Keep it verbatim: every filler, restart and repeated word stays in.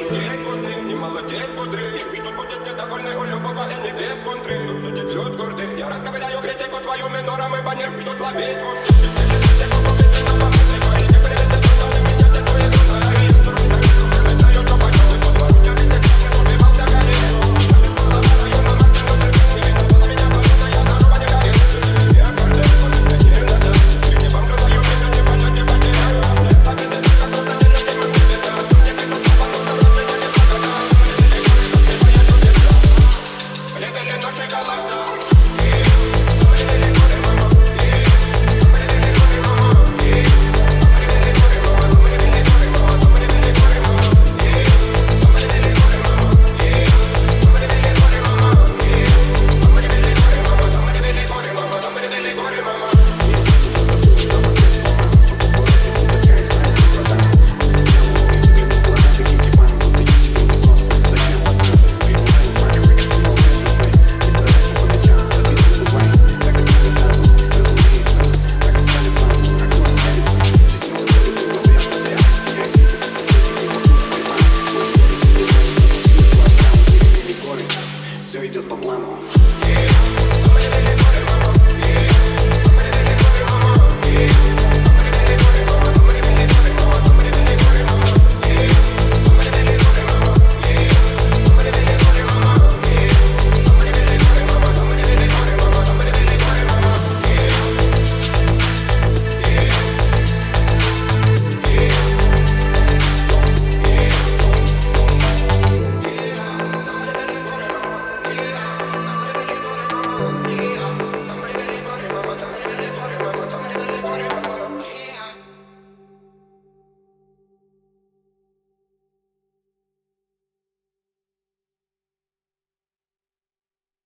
греть водный, не молодеть бодрый. И тут будет недовольный у любого и не без контры. Тут судит люд гордый. Я расковыряю критику твою минором и баннер. Придут ловить вот.